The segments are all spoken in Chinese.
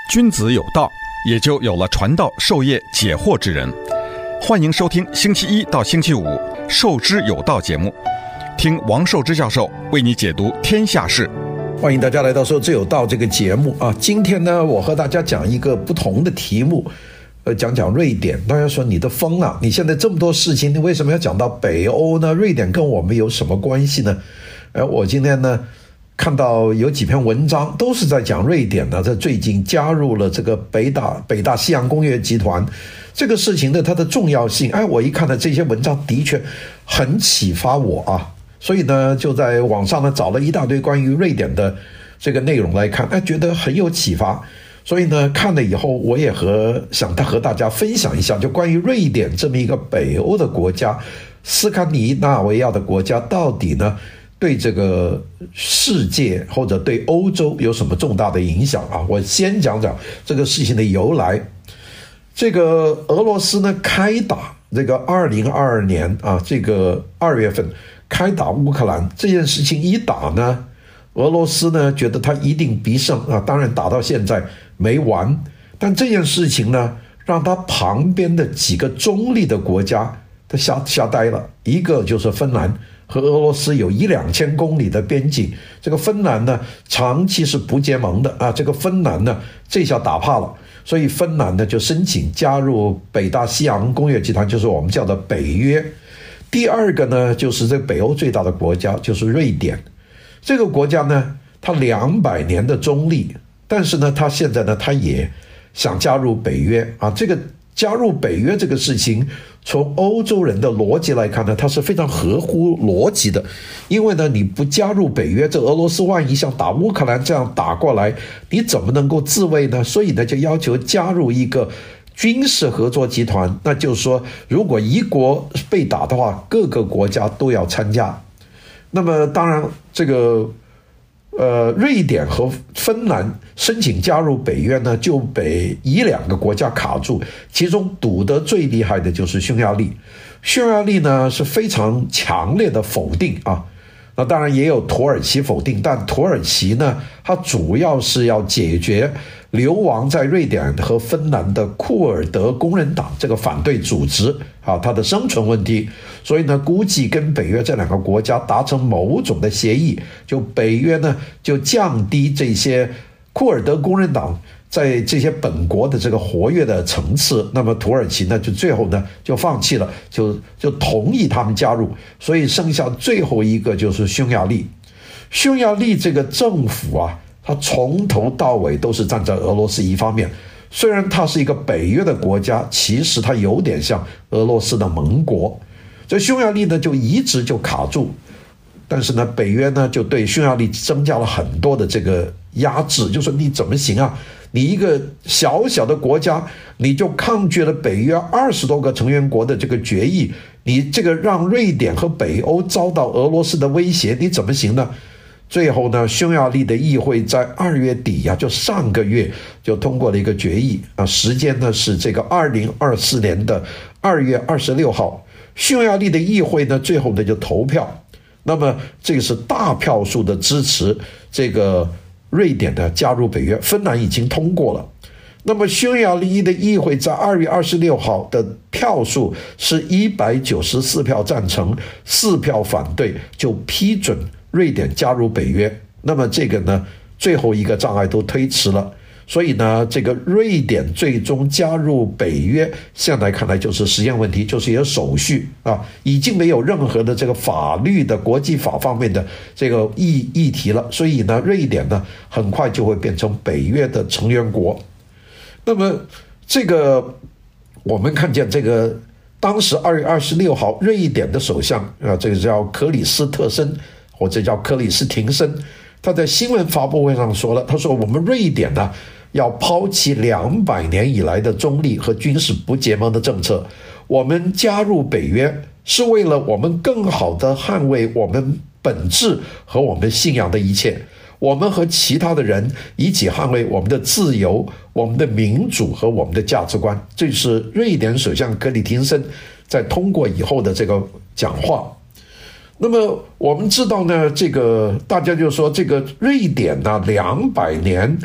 君子有道，也就有了传道授业解惑之人。欢迎收听星期一到星期五《授之有道》节目，听王寿之教授为你解读天下事。 欢迎大家来到《授之有道》这个节目啊！今天呢，我和大家讲一个不同的题目，讲讲瑞典。大家说你的疯了，你现在这么多事情，你为什么要讲到北欧呢？瑞典跟我们有什么关系呢？我今天呢看到有几篇文章都是在讲瑞典呢，在最近加入了这个北大西洋工业集团这个事情的它的重要性。我一看呢，这些文章的确很启发我啊，所以呢就在网上呢找了一大堆关于瑞典的这个内容来看，觉得很有启发。所以呢看了以后，我也想和大家分享一下，就关于瑞典这么一个北欧的国家，斯堪的纳维亚的国家，到底呢对这个世界或者对欧洲有什么重大的影响啊？我先讲讲这个事情的由来。这个俄罗斯呢开打这个2022年啊，这个2月份开打乌克兰这件事情一打呢，俄罗斯呢觉得他一定必胜啊，当然打到现在没完，但这件事情呢让他旁边的几个中立的国家他吓呆了。一个就是芬兰，和俄罗斯有1-2千公里的边境，这个芬兰呢长期是不结盟的啊，这个芬兰呢这下打怕了，所以芬兰呢就申请加入北大西洋工业集团，就是我们叫的北约。第二个呢就是这个北欧最大的国家就是瑞典，这个国家呢它200年的中立，但是呢它现在呢它也想加入北约啊。这个加入北约这个事情，从欧洲人的逻辑来看呢，它是非常合乎逻辑的。因为呢，你不加入北约，这俄罗斯万一像打乌克兰这样打过来，你怎么能够自卫呢？所以呢，就要求加入一个军事合作集团。那就是说，如果一国被打的话，各个国家都要参加。那么当然，这个瑞典和芬兰申请加入北约呢，就被1-2个国家卡住，其中堵得最厉害的就是匈牙利。匈牙利呢是非常强烈的否定啊，那当然也有土耳其否定，但土耳其呢，它主要是要解决流亡在瑞典和芬兰的库尔德工人党这个反对组织啊，它的生存问题。所以呢，估计跟北约这2个国家达成某种的协议，就北约呢就降低这些库尔德工人党在这些本国的这个活跃的层次。那么土耳其呢就最后呢就放弃了，就同意他们加入。所以剩下最后一个就是匈牙利。匈牙利这个政府啊，他从头到尾都是站在俄罗斯一方面。虽然它是一个北约的国家，其实它有点像俄罗斯的盟国。所以匈牙利呢就一直就卡住，但是呢北约呢就对匈牙利增加了很多的这个压制，就说你怎么行啊？你一个小小的国家，你就抗拒了北约20多个成员国的这个决议，你这个让瑞典和北欧遭到俄罗斯的威胁，你怎么行呢？最后呢，匈牙利的议会在2月底啊，就上个月就通过了一个决议啊，时间呢是这个2024年的2月26号。匈牙利的议会呢，最后呢就投票，那么这个是大票数的支持这个瑞典的加入北约，芬兰已经通过了。那么匈牙利的议会在2月26号的票数是194票赞成，4票反对，就批准瑞典加入北约。那么这个呢，最后一个障碍都推迟了。所以呢，这个瑞典最终加入北约，现在看来就是时间问题，就是有手续啊，已经没有任何的这个法律的国际法方面的这个议题了。所以呢，瑞典呢很快就会变成北约的成员国。那么这个我们看见这个当时2月26号，瑞典的首相啊，这个叫克里斯特森或者叫克里斯廷森，他在新闻发布会上说了，他说我们瑞典呢要抛弃200年以来的中立和军事不结盟的政策，我们加入北约是为了我们更好地捍卫我们本质和我们信仰的一切，我们和其他的人一起捍卫我们的自由、我们的民主和我们的价值观。这是瑞典首相克里廷森在通过以后的这个讲话。那么我们知道呢，这个大家就说这个瑞典呢200年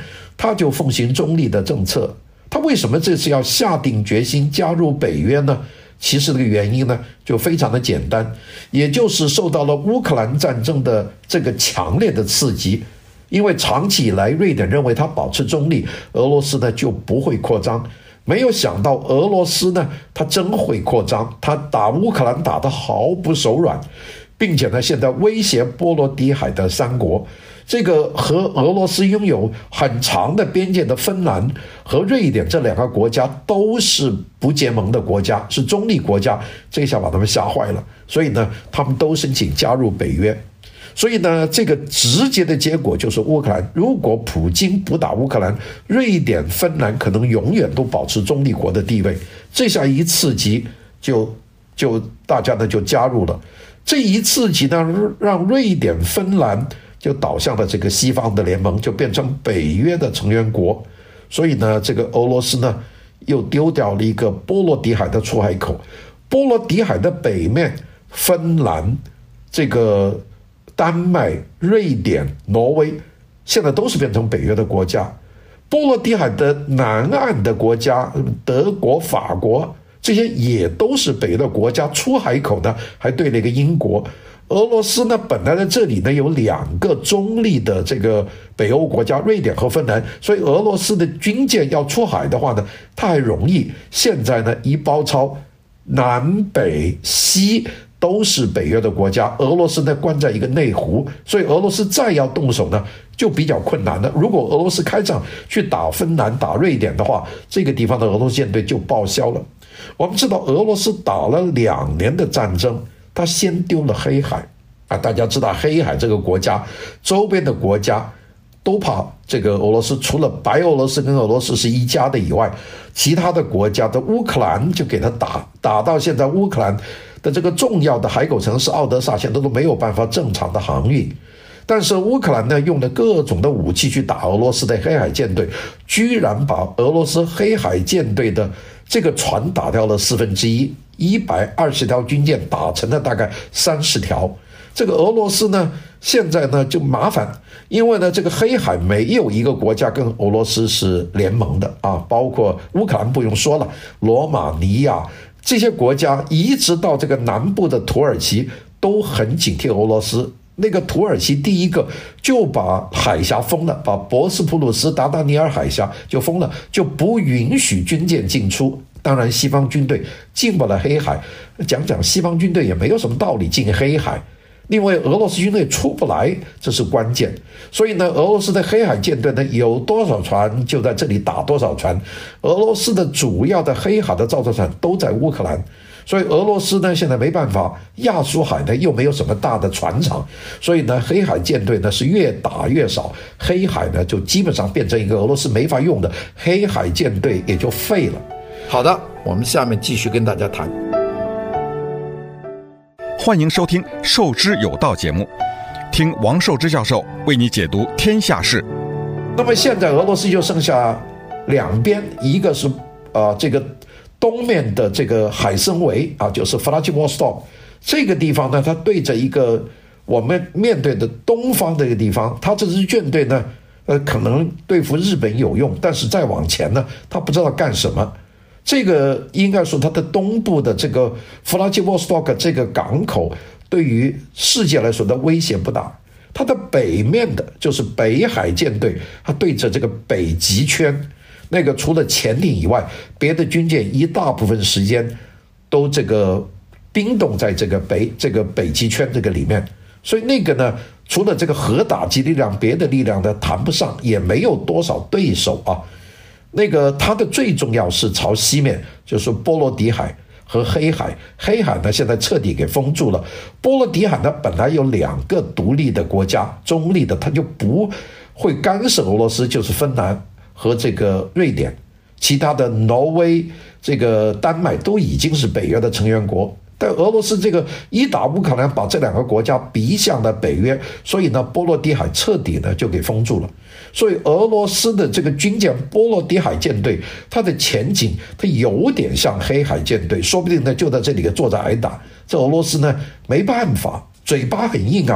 他就奉行中立的政策。他为什么这次要下定决心加入北约呢？其实这个原因呢就非常的简单，也就是受到了乌克兰战争的这个强烈的刺激。因为长期以来瑞典认为他保持中立，俄罗斯呢就不会扩张。没有想到俄罗斯呢他真会扩张，他打乌克兰打得毫不手软，并且呢现在威胁波罗的海的3国。这个和俄罗斯拥有很长的边界的芬兰和瑞典这2个国家都是不结盟的国家，是中立国家，这下把他们吓坏了。所以呢他们都申请加入北约。所以呢这个直接的结果就是乌克兰，如果普京不打乌克兰，瑞典芬兰可能永远都保持中立国的地位。这下一刺激就大家呢就加入了。这一刺激呢让瑞典芬兰就倒向了这个西方的联盟，就变成北约的成员国。所以呢这个俄罗斯呢又丢掉了一个波罗的海的出海口。波罗的海的北面，芬兰、这个丹麦、瑞典、挪威现在都是变成北约的国家。波罗的海的南岸的国家，德国、法国这些也都是北约的国家，出海口呢还对了一个英国。俄罗斯呢本来在这里呢有2个中立的这个北欧国家，瑞典和芬兰，所以俄罗斯的军舰要出海的话呢它还容易。现在呢一包抄，南北西都是北约的国家，俄罗斯呢关在一个内湖，所以俄罗斯再要动手呢就比较困难了。如果俄罗斯开仗去打芬兰、打瑞典的话，这个地方的俄罗斯舰队就报销了。我们知道俄罗斯打了2年的战争，他先丢了黑海啊，大家知道黑海这个国家周边的国家都怕这个俄罗斯，除了白俄罗斯跟俄罗斯是一家的以外，其他的国家的乌克兰就给他打到现在乌克兰的这个重要的海口城市奥德萨现在都没有办法正常的航运。但是乌克兰呢用了各种的武器去打俄罗斯的黑海舰队，居然把俄罗斯黑海舰队的这个船打掉了1/4，120条军舰打成了大概30条。这个俄罗斯呢现在呢就麻烦，因为呢这个黑海没有一个国家跟俄罗斯是联盟的啊，包括乌克兰不用说了，罗马尼亚这些国家一直到这个南部的土耳其都很警惕俄罗斯。那个土耳其第一个就把海峡封了，把博斯普鲁斯达达尼尔海峡就封了，就不允许军舰进出。当然西方军队进不了黑海，讲西方军队也没有什么道理进黑海，因为俄罗斯军队出不来，这是关键。所以呢俄罗斯的黑海舰队呢有多少船就在这里打多少船。俄罗斯的主要的黑海的造船厂都在乌克兰，所以俄罗斯呢现在没办法，亚速海呢又没有什么大的船厂，所以呢黑海舰队呢是越打越少，黑海呢就基本上变成一个俄罗斯没法用的黑海舰队，也就废了。好的，我们下面继续跟大家谈。 欢迎收听《授之有道》节目，听王寿之教授为你解读天下事。 那么现在俄罗斯就剩下2边，一个是这个东面的这个海参崴啊，就是弗拉基沃斯托克这个地方呢，它对着一个我们面对的东方的一个地方，它这支舰队呢，可能对付日本有用，但是再往前呢，它不知道干什么。这个应该说它的东部的这个弗拉基沃斯托克这个港口对于世界来说的威胁不大。它的北面的就是北海舰队，它对着这个北极圈，那个除了潜艇以外，别的军舰一大部分时间都这个冰冻在这个北极圈这个里面，所以那个呢，除了这个核打击力量，别的力量呢谈不上，也没有多少对手啊。那个它的最重要是朝西面，就是波罗的海和黑海。黑海呢现在彻底给封住了。波罗的海呢本来有2个独立的国家，中立的，它就不会干涉俄罗斯，就是芬兰和这个瑞典，其他的挪威、这个丹麦都已经是北约的成员国。但俄罗斯这个一打乌克兰，把这2个国家逼向了北约，所以呢波罗的海彻底呢就给封住了。所以俄罗斯的这个军舰波罗的海舰队，它的前景它有点像黑海舰队，说不定呢就在这里坐着挨打。这俄罗斯呢没办法，嘴巴很硬啊，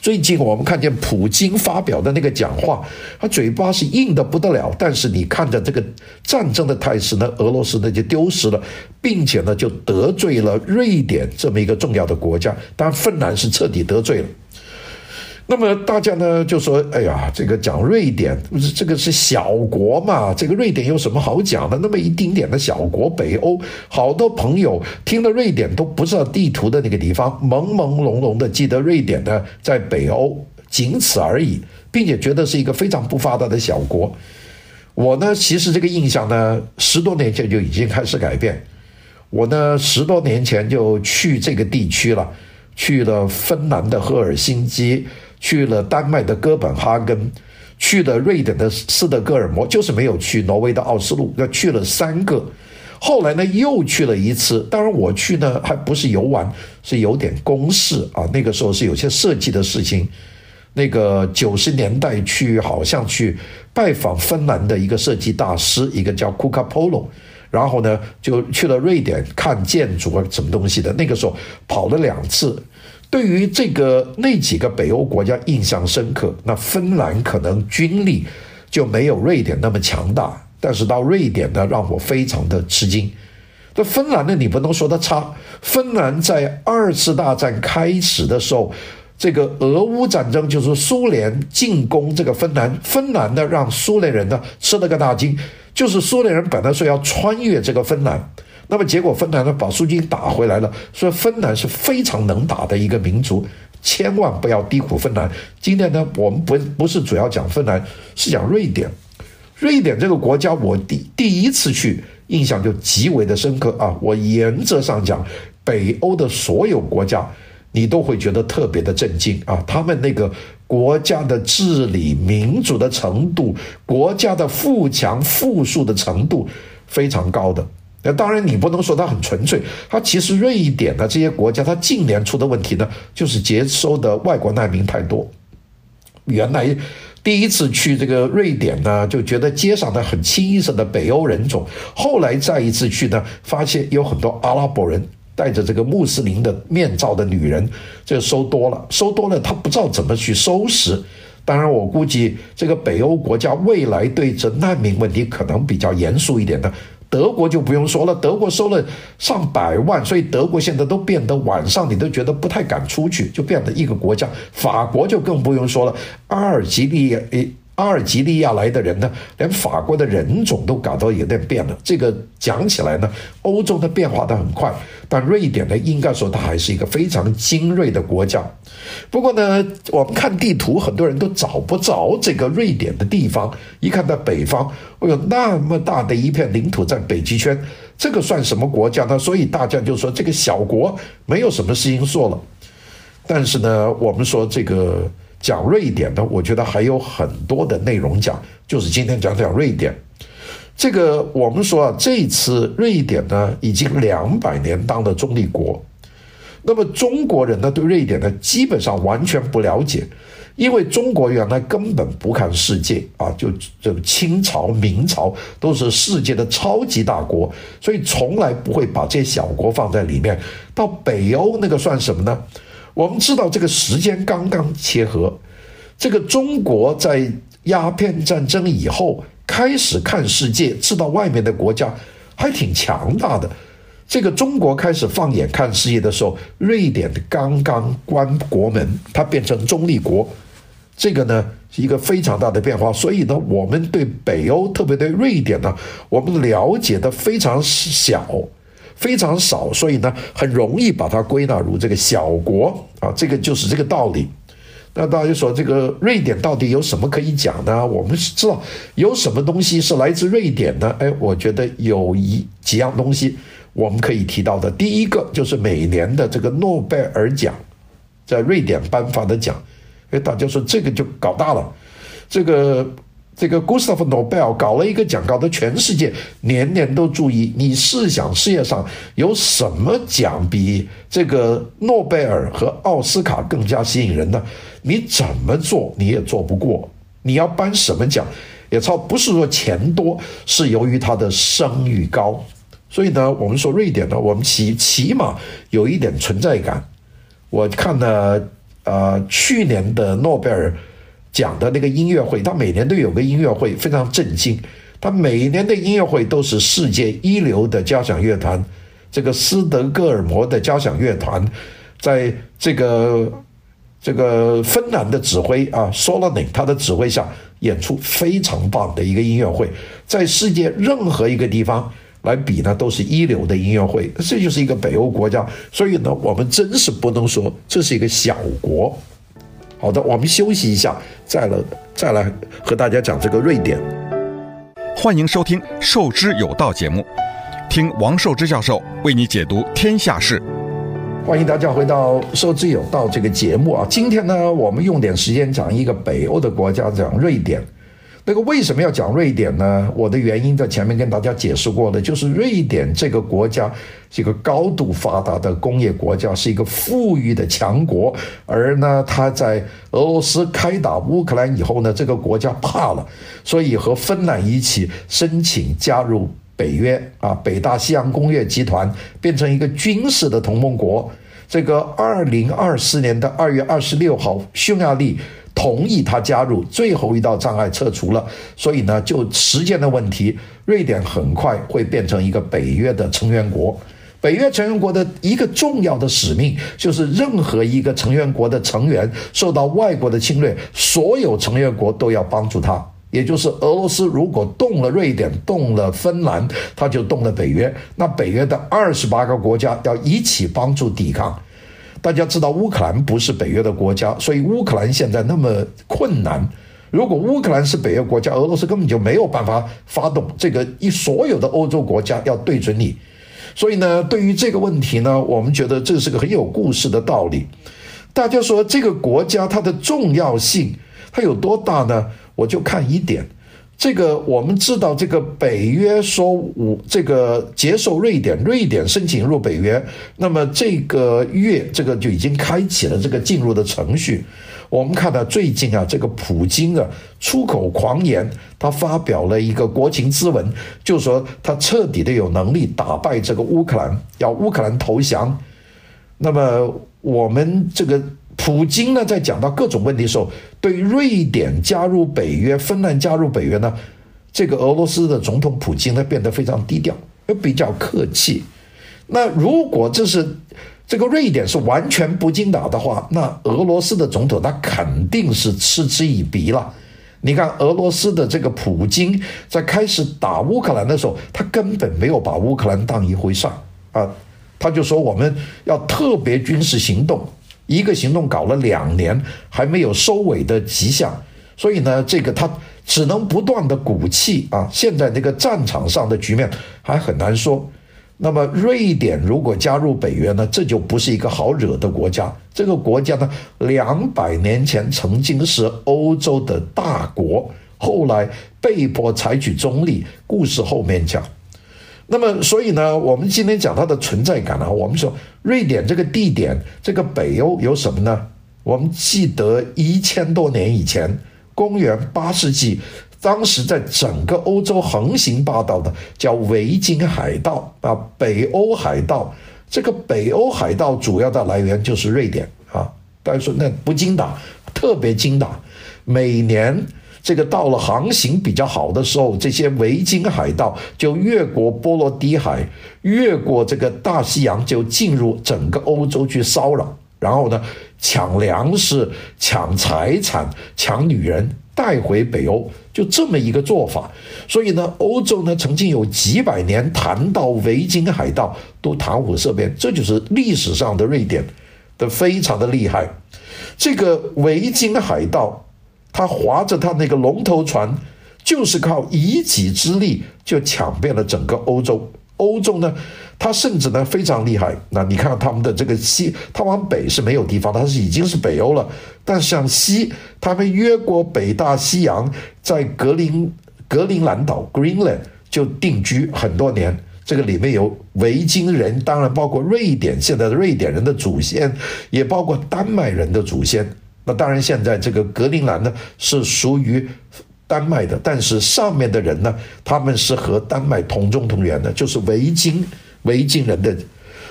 最近我们看见普京发表的那个讲话，他嘴巴是硬得不得了，但是你看着这个战争的态势呢，俄罗斯呢就丢失了，并且呢就得罪了瑞典这么一个重要的国家，当然芬兰是彻底得罪了。那么大家呢就说，哎呀，这个讲瑞典，这个是小国嘛，这个瑞典有什么好讲的？那么一丁点的小国，北欧，好多朋友听了瑞典都不知道地图的那个地方，朦朦胧胧的记得瑞典呢在北欧，仅此而已，并且觉得是一个非常不发达的小国。我呢，其实这个印象呢，10多年前就已经开始改变。我呢10多年前就去这个地区了，去了芬兰的赫尔辛基，去了丹麦的哥本哈根，去了瑞典的斯德哥尔摩，就是没有去挪威的奥斯陆，去了3个。后来呢又去了一次，当然我去呢还不是游玩，是有点公事啊。那个时候是有些设计的事情。那个90年代好像去拜访芬兰的一个设计大师，一个叫库卡波罗，然后呢就去了瑞典看建筑啊什么东西的。那个时候跑了2次。对于那几个北欧国家印象深刻，那芬兰可能军力就没有瑞典那么强大，但是到瑞典呢让我非常的吃惊。那芬兰呢你不能说它差，芬兰在2次大战开始的时候，这个俄乌战争就是苏联进攻这个芬兰，芬兰呢让苏联人呢吃了个大惊，就是苏联人本来说要穿越这个芬兰，那么结果芬兰呢把苏军打回来了，所以芬兰是非常能打的一个民族，千万不要低估芬兰。今天呢我们不是主要讲芬兰，是讲瑞典。瑞典这个国家我第一次去印象就极为的深刻啊！我原则上讲，北欧的所有国家你都会觉得特别的震惊啊！他们那个国家的治理、民主的程度、国家的富强富庶的程度非常高的。那当然你不能说它很纯粹，它其实瑞典的这些国家，它近年出的问题呢，就是接收的外国难民太多。原来第一次去这个瑞典呢，就觉得街上的很清一色的北欧人种，后来再一次去呢，发现有很多阿拉伯人带着这个穆斯林的面罩的女人，这个收多了，他不知道怎么去收拾。当然我估计这个北欧国家未来对这难民问题可能比较严肃一点的。德国就不用说了，德国收了上百万，所以德国现在都变得晚上你都觉得不太敢出去，就变得一个国家。法国就更不用说了，阿尔及利亚来的人呢，连法国的人种都搞到有点变了。这个讲起来呢，欧洲的变化的很快，但瑞典呢，应该说它还是一个非常精锐的国家。不过呢，我们看地图，很多人都找不着这个瑞典的地方。一看到北方，有那么大的一片领土在北极圈，这个算什么国家呢？所以大家就说这个小国没有什么事情做了。但是呢，我们说这个讲瑞典呢，我觉得还有很多的内容讲，就是今天讲瑞典。这个我们说啊，这次瑞典呢已经200年当了中立国。那么中国人呢对瑞典呢基本上完全不了解，因为中国原来根本不看世界啊，就这个清朝、明朝都是世界的超级大国，所以从来不会把这些小国放在里面。到北欧那个算什么呢？我们知道这个时间刚刚切合，这个中国在鸦片战争以后开始看世界，知道外面的国家还挺强大的。这个中国开始放眼看世界的时候，瑞典刚刚关国门，它变成中立国，这个呢是一个非常大的变化。所以呢，我们对北欧，特别对瑞典呢，我们了解的非常少，所以呢，很容易把它归纳入这个小国啊，这个就是这个道理。那大家说这个瑞典到底有什么可以讲呢？我们知道有什么东西是来自瑞典呢？我觉得有几样东西我们可以提到的。第一个就是每年的这个诺贝尔奖，在瑞典颁发的奖。大家说这个就搞大了，这个 Gustav Nobel 搞了一个奖，搞得全世界年年都注意。你试想世界上有什么奖比这个诺贝尔和奥斯卡更加吸引人呢？你怎么做你也做不过。你要颁什么奖也不是说钱多，是由于它的声誉高。所以呢，我们说瑞典呢，我们起码有一点存在感。我看了去年的诺贝尔奖的那个音乐会，他每年都有个音乐会，非常震惊。他每年的音乐会都是世界一流的交响乐团，这个斯德哥尔摩的交响乐团，在这个芬兰的指挥Solonen 他的指挥下演出非常棒的一个音乐会，在世界任何一个地方来比呢，都是一流的音乐会。这就是一个北欧国家，所以呢，我们真是不能说这是一个小国。好的，我们休息一下，再来和大家讲这个瑞典。 欢迎收听《授之有道》节目，听王寿之教授为你解读天下事。 欢迎大家回到《授之有道》这个节目啊！今天呢，我们用点时间讲一个北欧的国家，讲瑞典。那个为什么要讲瑞典呢？我的原因在前面跟大家解释过了，就是瑞典这个国家是一个高度发达的工业国家，是一个富裕的强国。而呢，它在俄罗斯开打乌克兰以后呢，这个国家怕了，所以和芬兰一起申请加入北约北大西洋工业集团，变成一个军事的同盟国。这个2024年的2月26号，匈牙利同意他加入，最后一道障碍撤除了，所以呢，就时间的问题，瑞典很快会变成一个北约的成员国。北约成员国的一个重要的使命，就是任何一个成员国的成员受到外国的侵略，所有成员国都要帮助他。也就是俄罗斯如果动了瑞典，动了芬兰，他就动了北约。那北约的28个国家要一起帮助抵抗。大家知道乌克兰不是北约的国家，所以乌克兰现在那么困难。如果乌克兰是北约国家，俄罗斯根本就没有办法发动这个所有的欧洲国家要对准你。所以呢，对于这个问题呢，我们觉得这是个很有故事的道理。大家说这个国家它的重要性，它有多大呢？我就看一点。这个我们知道，这个北约说这个接受瑞典申请入北约，那么这个月这个就已经开启了这个进入的程序。我们看到最近这个普京出口狂言，他发表了一个国情咨文，就说他彻底的有能力打败这个乌克兰，要乌克兰投降。那么我们这个普京呢，在讲到各种问题的时候，对于瑞典加入北约、芬兰加入北约呢，这个俄罗斯的总统普京呢变得非常低调，比较客气。那如果这个瑞典是完全不经打的话，那俄罗斯的总统他肯定是嗤之以鼻了。你看俄罗斯的这个普京在开始打乌克兰的时候，他根本没有把乌克兰当一回事他就说我们要特别军事行动，一个行动搞了2年还没有收尾的迹象，所以呢，这个他只能不断的鼓气现在那个战场上的局面还很难说。那么瑞典如果加入北约呢，这就不是一个好惹的国家。这个国家呢，200年前曾经是欧洲的大国，后来被迫采取中立，故事后面讲。那么所以呢，我们今天讲它的存在感我们说瑞典这个地点，这个北欧有什么呢？我们记得1000多年以前，公元8世纪，当时在整个欧洲横行霸道的叫维京海盗北欧海盗。这个北欧海盗主要的来源就是瑞典大家说那不经打，特别经打。每年这个到了航行比较好的时候，这些维京海盗就越过波罗的海，越过这个大西洋，就进入整个欧洲去骚扰，然后呢抢粮食、抢财产、抢女人带回北欧，就这么一个做法。所以呢，欧洲呢曾经有几百年谈到维京海盗都谈虎色变，这就是历史上的瑞典的非常的厉害。这个维京海盗他划着他那个龙头船，就是靠一己之力就抢遍了整个欧洲。欧洲呢，他甚至呢非常厉害。那你看他们的这个西，他往北是没有地方，他是已经是北欧了。但是向西，他们越过北大西洋，在格陵兰岛 Greenland 就定居很多年。这个里面有维京人，当然包括瑞典现在的瑞典人的祖先，也包括丹麦人的祖先。那当然现在这个格陵兰呢是属于丹麦的，但是上面的人呢，他们是和丹麦同宗同源的，就是维京人的。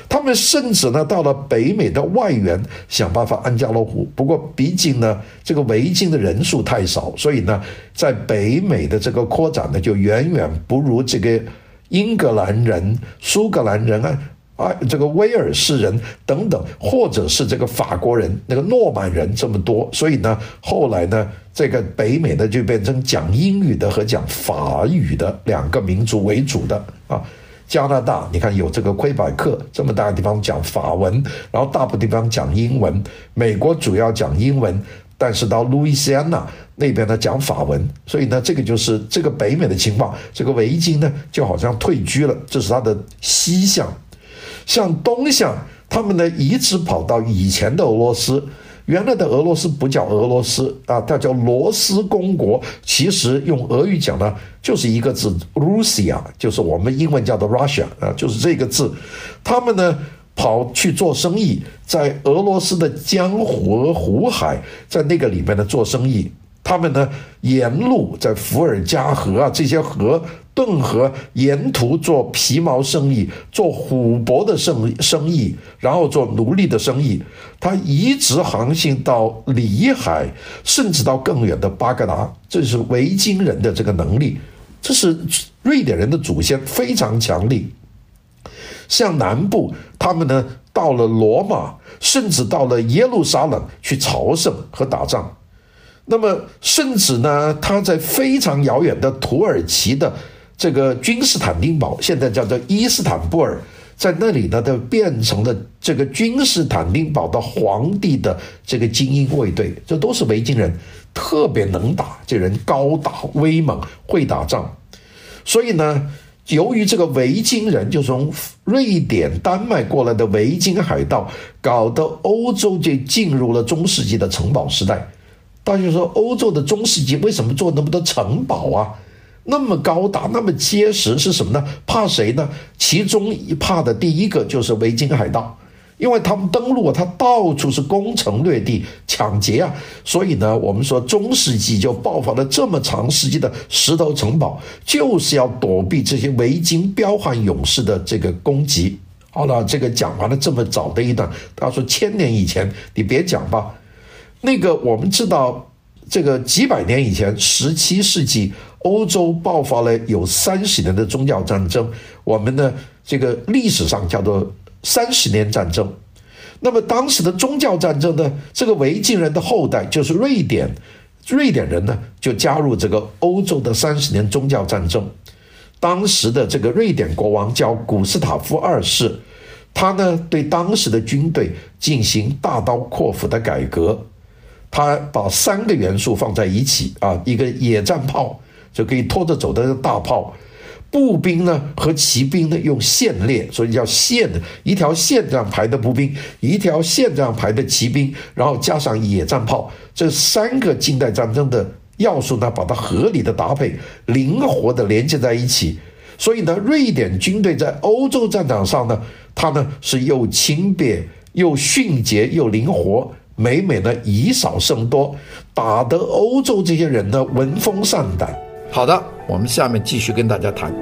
他们甚至呢到了北美的外缘想办法安家落户。不过毕竟呢这个维京的人数太少，所以呢在北美的这个扩展呢就远远不如这个英格兰人、苏格兰人这个威尔士人等等，或者是这个法国人、那个诺曼人这么多。所以呢后来呢这个北美呢就变成讲英语的和讲法语的两个民族为主的啊。加拿大你看有这个魁北克这么大的地方讲法文，然后大部分地方讲英文。美国主要讲英文，但是到路易斯安那那边呢讲法文。所以呢这个就是这个北美的情况，这个维京呢就好像退居了，这是它的西向。向东向他们呢一直跑到以前的俄罗斯，原来的俄罗斯不叫俄罗斯啊，它叫罗斯公国，其实用俄语讲呢就是一个字 Russia， 就是我们英文叫做 Russia 啊，就是这个字。他们呢跑去做生意，在俄罗斯的江湖湖海，在那个里面呢做生意。他们呢沿路在伏尔加河这些河、顿河沿途做皮毛生意，做虎珀的生意，然后做奴隶的生意。他一直航行到里海，甚至到更远的巴格达。这是维京人的这个能力，这是瑞典人的祖先非常强力。向南部他们呢到了罗马，甚至到了耶路撒冷去朝圣和打仗。那么甚至呢他在非常遥远的土耳其的这个君士坦丁堡，现在叫做伊斯坦布尔，在那里呢就变成了这个君士坦丁堡的皇帝的这个精英卫队。这都是维京人，特别能打，这人高大威猛，会打仗。所以呢由于这个维京人就从瑞典、丹麦过来的维京海盗，搞得欧洲就进入了中世纪的城堡时代。大家说欧洲的中世纪为什么做那么多城堡啊？那么高大，那么结实，是什么呢？怕谁呢？其中怕的第一个就是维京海盗，因为他们登陆他到处是攻城略地、抢劫啊。所以呢我们说中世纪就爆发了这么长时期的石头城堡，就是要躲避这些维京彪悍勇士的这个攻击。好了，这个讲完了这么早的一段，他说1000年以前你别讲吧。那个我们知道这个几百年以前17世纪欧洲爆发了有30年的宗教战争，我们呢这个历史上叫做30年战争。那么当时的宗教战争呢，这个维京人的后代就是瑞典人呢就加入这个欧洲的30年宗教战争。当时的这个瑞典国王叫古斯塔夫2世，他呢对当时的军队进行大刀阔斧的改革。他把3个元素放在一起啊，一个野战炮就可以拖着走的大炮，步兵呢和骑兵呢用线列，所以叫线，一条线这样排的步兵，一条线这样排的骑兵，然后加上野战炮，这3个近代战争的要素呢，把它合理的搭配，灵活的连接在一起。所以呢，瑞典军队在欧洲战场上呢，它呢是又轻便又迅捷又灵活。每呢以少胜多，打得欧洲这些人呢闻风丧胆。好的，我们下面继续跟大家谈。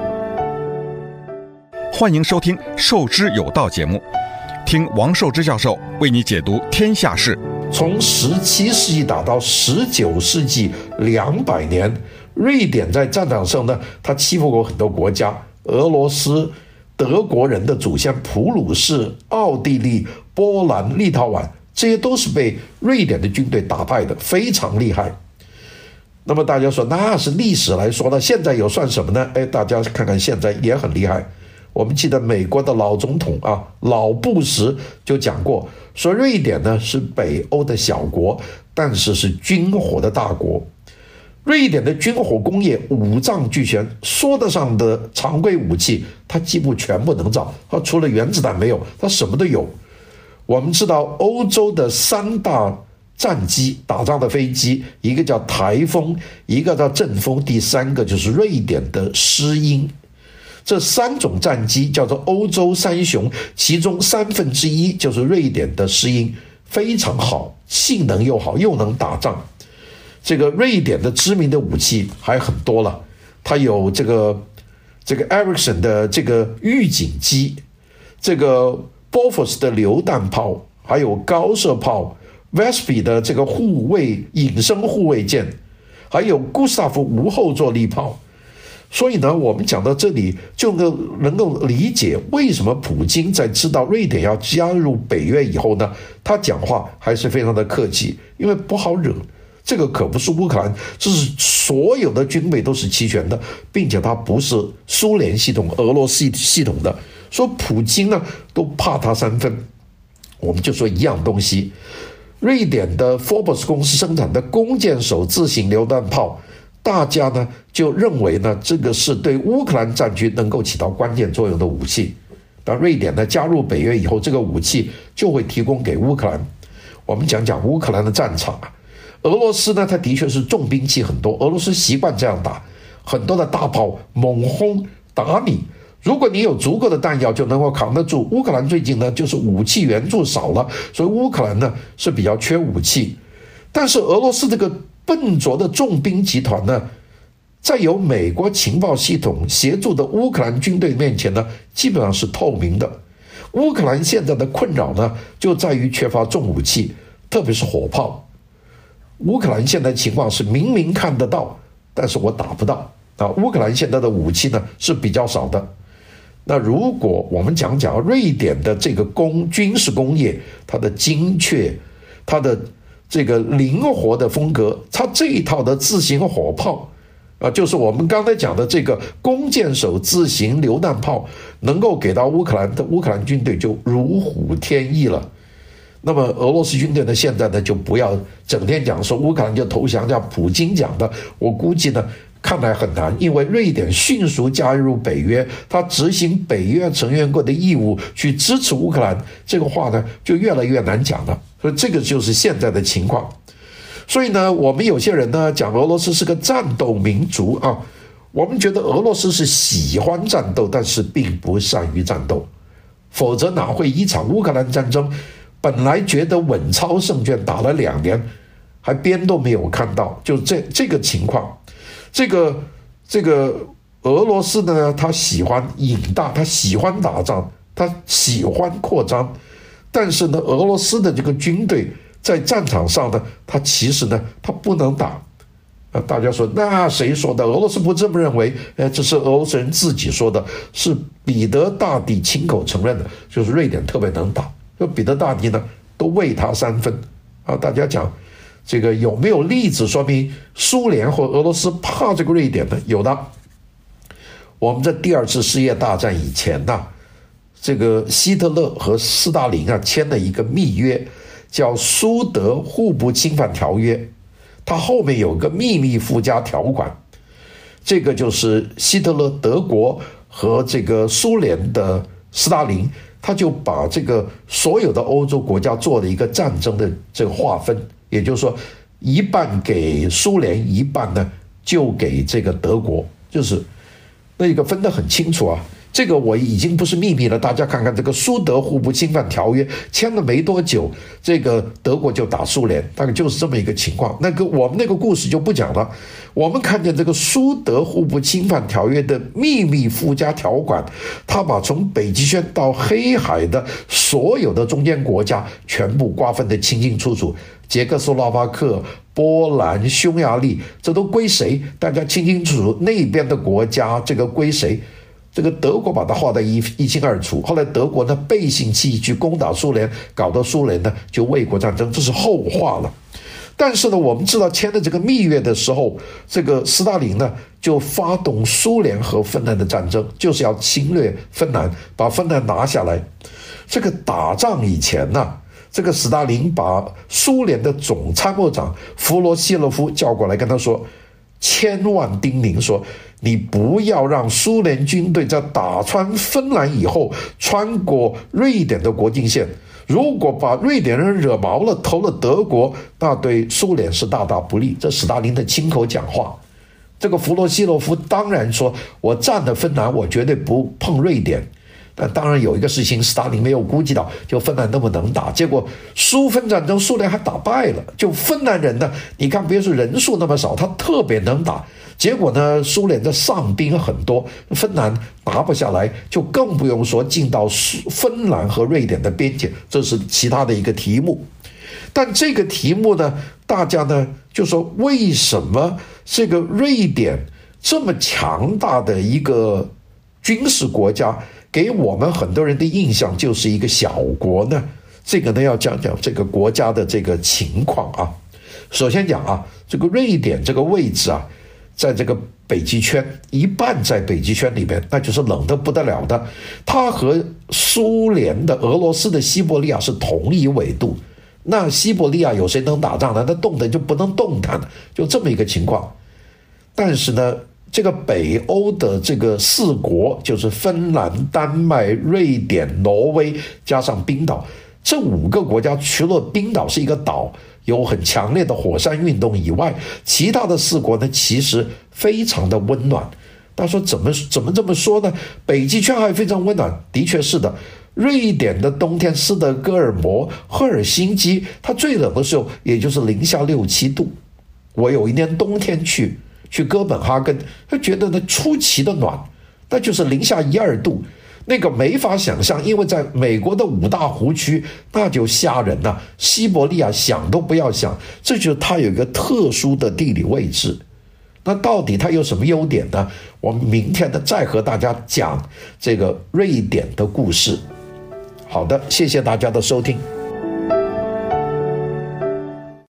欢迎收听《授之有道》节目，听王寿之教授为你解读天下事。 从17世纪打到19世纪200年，瑞典在战场上呢，他欺负过很多国家，俄罗斯、德国人的祖先普鲁士、奥地利、波兰、立陶宛。这些都是被瑞典的军队打败的，非常厉害。那么大家说那是历史来说呢，现在有算什么呢？大家看看现在也很厉害。我们记得美国的老总统老布什就讲过，说瑞典呢是北欧的小国，但是是军火的大国。瑞典的军火工业五脏俱全，说得上的常规武器它几乎全部能造，它除了原子弹没有，它什么都有。我们知道欧洲的3大战机，打仗的飞机，一个叫台风，一个叫阵风，第3个就是瑞典的狮鹰。这3种战机叫做欧洲3雄，其中1/3就是瑞典的狮鹰，非常好，性能又好，又能打仗。这个瑞典的知名的武器还很多了，它有这个 Ericsson 的这个预警机， 这个 Bofors 的榴弹炮，还有高射炮 Vespi 的这个隐身护卫舰，还有 Gustav 无后坐力炮。所以呢，我们讲到这里就能够理解为什么普京在知道瑞典要加入北约以后呢，他讲话还是非常的客气，因为不好惹。这个可不是乌克兰，这是所有的军备都是齐全的，并且它不是苏联系统、俄罗斯系统的。说普京呢都怕他3分，我们就说一样东西。瑞典的 Phobos 公司生产的弓箭手自行榴弹炮，大家呢就认为呢这个是对乌克兰战局能够起到关键作用的武器。当瑞典呢加入北约以后，这个武器就会提供给乌克兰。我们讲讲乌克兰的战场啊，俄罗斯呢它的确是重兵器很多，俄罗斯习惯这样打，很多的大炮猛轰打你。如果你有足够的弹药，就能够扛得住。乌克兰最近呢，就是武器援助少了，所以乌克兰呢是比较缺武器。但是俄罗斯这个笨拙的重兵集团呢，在有美国情报系统协助的乌克兰军队面前呢，基本上是透明的。乌克兰现在的困扰呢，就在于缺乏重武器，特别是火炮。乌克兰现在情况是明明看得到，但是我打不到啊。乌克兰现在的武器呢是比较少的。那如果我们讲讲瑞典的这个军事工业，它的精确，它的这个灵活的风格，它这一套的自行火炮就是我们刚才讲的这个弓箭手自行榴弹炮，能够给到乌克兰军队就如虎添翼了。那么俄罗斯军队呢，现在呢就不要整天讲说乌克兰就投降，像普京讲的，我估计呢看来很难，因为瑞典迅速加入北约，他执行北约成员国的义务去支持乌克兰，这个话呢就越来越难讲了。所以这个就是现在的情况。所以呢，我们有些人呢讲俄罗斯是个战斗民族啊，我们觉得俄罗斯是喜欢战斗，但是并不善于战斗，否则哪会一场乌克兰战争本来觉得稳操胜券，打了2年还边都没有看到，就这个情况。这个俄罗斯呢，他喜欢引大，他喜欢打仗，他喜欢扩张，但是呢，俄罗斯的这个军队在战场上呢，他其实呢，他不能打。大家说那谁说的？俄罗斯不这么认为，这是俄罗斯人自己说的，是彼得大帝亲口承认的，就是瑞典特别能打，就彼得大帝呢都喂他3分啊。大家讲这个有没有例子说明苏联或俄罗斯怕这个瑞典呢？有的。我们在第2次世界大战以前呢，这个希特勒和斯大林签了一个密约，叫苏德互不侵犯条约。它后面有个秘密附加条款，这个就是希特勒德国和这个苏联的斯大林，他就把这个所有的欧洲国家做了一个战争的这个划分，也就是说一半给苏联，一半呢就给这个德国，就是那个分得很清楚啊。这个我已经不是秘密了，大家看看这个苏德互不侵犯条约签了没多久，这个德国就打苏联，大概就是这么一个情况。我们那个故事就不讲了。我们看见这个苏德互不侵犯条约的秘密附加条款，他把从北极圈到黑海的所有的中间国家全部瓜分得清清楚楚，捷克斯洛伐克、波兰、匈牙利，这都归谁？大家清清楚楚，那边的国家这个归谁？这个德国把它划得一清二楚，后来德国呢背信弃义去攻打苏联，搞得苏联呢就卫国战争，这是后话了。但是呢，我们知道签的这个蜜月的时候，这个斯大林呢就发动苏联和芬兰的战争，就是要侵略芬兰，把芬兰拿下来。这个打仗以前呢，这个斯大林把苏联的总参谋长弗罗西洛夫叫过来，跟他说，千万叮咛说，你不要让苏联军队在打穿芬兰以后穿过瑞典的国境线，如果把瑞典人惹毛了，投了德国，那对苏联是大大不利。这斯大林的亲口讲话。这个弗罗西洛夫当然说，我占了芬兰，我绝对不碰瑞典。 当然有一个事情斯大林没有估计到，就芬兰那么能打，结果苏芬战争苏联还打败了。就芬兰人呢，你看别说人数那么少，他特别能打，结果呢苏联的上兵很多，芬兰拿不下来，就更不用说进到芬兰和瑞典的边界，这是其他的一个题目。但这个题目呢，大家呢就说为什么这个瑞典这么强大的一个军事国家，给我们很多人的印象就是一个小国呢？这个呢要讲讲这个国家的这个情况啊。首先讲啊，这个瑞典这个位置啊，在这个北极圈，一半在北极圈里面，那就是冷得不得了的。它和苏联的俄罗斯的西伯利亚是同一纬度。那西伯利亚有谁能打仗呢？那冻的就不能动弹了，就这么一个情况。但是呢，这个北欧的这个4国，就是芬兰、丹麦、瑞典、挪威加上冰岛，这5个国家，除了冰岛是一个岛，有很强烈的火山运动以外，其他的4国呢，其实非常的温暖。他说怎么这么说呢？北极圈还非常温暖，的确是的。瑞典的冬天，斯德哥尔摩、赫尔辛基，它最冷的时候也就是零下6、7度。我有一年冬天去哥本哈根，他觉得呢出奇的暖，那就是零下1、2度，那个没法想象，因为在美国的5大湖区那就吓人了，西伯利亚想都不要想，这就是它有一个特殊的地理位置。那到底它有什么优点呢？我们明天呢再和大家讲这个瑞典的故事。好的，谢谢大家的收听。